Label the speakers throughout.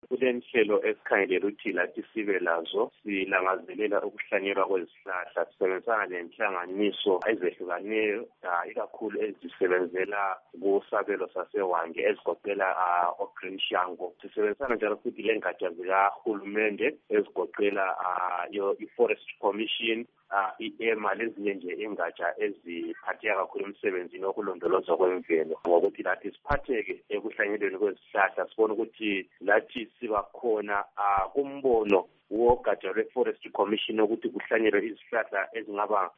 Speaker 1: kulenhlelo esikhangelele ukuthi lathi sibe lazo silangazelela ukuhlanyelwa kwezihlahla sisebenzisana nenhlanganiso ezehlukaneyo ikakhulu ezisebenzela kusabelo saseWange ezigoqela oGreen Shango. Sisebenzisana njalo futhi lengatsha zikahulumende ezigoqela i-Forest Commission, i-EMA lezinye nje ingatsha eziphatheka kakhulu emsebenzini wokulondolozwa kwemvelo, ngokuthi lathi siphatheke ekuhlanyelweni kwezihlahla sibone ukuthi lathi siba khona kumbono wogatsha lwe-Forest Commission ukuthi kuhlanyelwe izihlahla ezingaba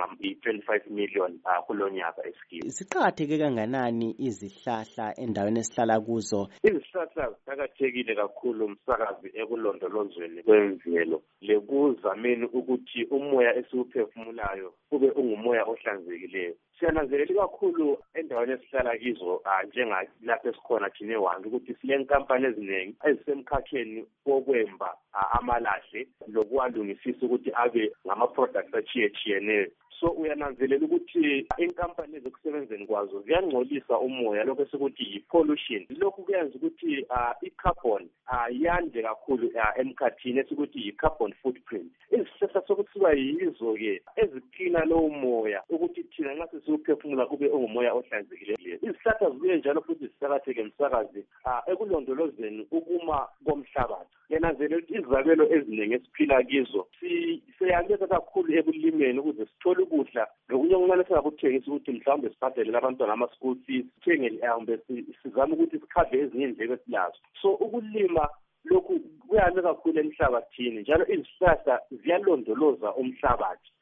Speaker 1: i-25 million kulo nyaka esikini.
Speaker 2: Ziqakatheke kanganani izihlahla endaweni esihlala kuzo?
Speaker 1: Izihlahla ziqakathekile kakhulu msakazi ekulondolozweni kwemvelo lekuzameni ukuthi umoya esiwuphefumulayo kube ungumoya ohlanzekileyo. Siyananzelela kakhulu endaweni esihlala kizo njengalapho esikhona thina eWange ukuthi silenkampani eziningi ezisemkhakheni wokwemba amalahle lokuwalungisisa ukuthi abe ngama-products atshiyetshiyeneyo. So uyananzelela ukuthi inkampani ezikusebenzeni kwazo ziyangcolisa umoya, lokho esikuthi yi-pollution. Lokhu kuyenza ukuthi i-carbon yande kakhulu emkhathini esikuthi yi-carbon footprint. Izihlahla sokuthiwa yizo-ke eziklina lowo moya ukuthi thina nxa sesiwuphefumula kube ungumoya ohlanzekileyo. Izihlahla zibuye njalo futhi ziqakatheke msakazi ekulondolozeni ukuma komhlabathi. Yananzelela ukuthi izabelo eziningi esiphila kizo siyabeka kakhulu ekulimeni ukuze sithole ukudla lokunye okuncane singakuthengisa ukuthi mhlawumbe sibhadelela abantwana ama-school fees, sithenge sizame ukuthi sikhave ezinye indleko esilazo. So ukulima lokhu kuyame kakhulu emhlabathini, njalo izihlahla ziyalondoloza umhlabathi.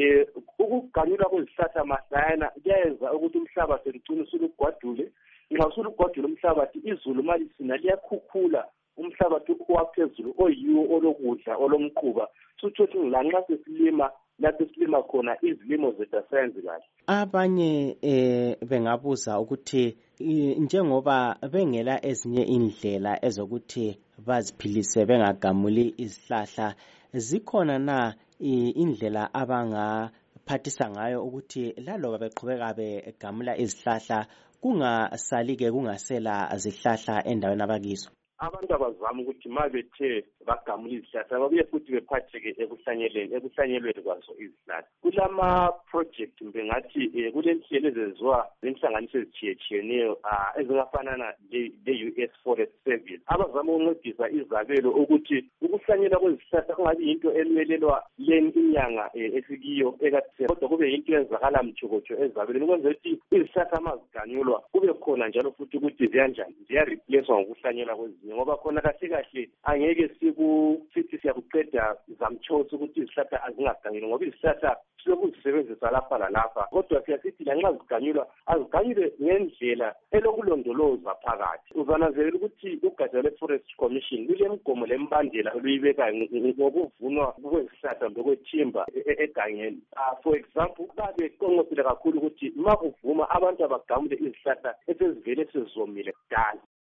Speaker 1: Ukuganyulwa kwezihlahla mahlayana kuyenza ukuthi umhlabathi ugcine usulugwadule. Nxa usulugwadule umhlabathi, izulu malisina liyakhukhula umhlabathi waphezulu oyiwo olokudla olomquba. Suthothi lanxa sesilima lapho silima khona izilimo zethu asenzi kahle.
Speaker 2: Abanye bengabuza ukuthi njengoba bengela ezinye indlela ezokuthi baziphilise bengagamuli izihlahla, zikhona na indlela abangaphathisa ngayo ukuthi laloba beqhubeka begamula izihlahla kungasali-ke kungasela zihlahla endaweni abakizo?
Speaker 1: Abantu abazama ukuthi ma bethe bagamula izihlahla babuye futhi bephatheke ekuhlanyelweni kwazo izihlahla. Kulama-project bengathi kulenhlelo ezenziwa zinhlanganiso ezitshiyetshiyeneyo ezingafanana le-US Forest Service abazama ukuncedisa izabelo ukuthi ukuhlanyelwa kwezihlahla kungabi yinto emelelwa inyanga esikiyo ekatheni, kodwa kube yinto eyenzakala mtshokotsho ezabelweni ukwenzela ukuthi izihlahla ma ziganyulwa kube khona njalo futhi ukuthi ziyanjani ziyareplacewa ngokuhlanyelwa kwezinye, ngoba khona kahle kahle angeke sithi siyakuqeda zamtshosa ukuthi izihlahla azingaganyulwa ngoba izihlahla silokuzisebenzisa lapha lalapha, kodwa siyasithi lanxa ziganyulwa aziganyulwe ngendlela elokulondoloza phakathi. Uzananzelela ukuthi ugatsha lwe-Forest Commission lulemigomo lembandela oluyibekayo ngokuvunwa kwezihlahla lokwethimba egangeni. For example, babe qonqosile kakhulu ukuthi ma kuvuma abantu abagamule izihlahla esezivele sezomile kudala.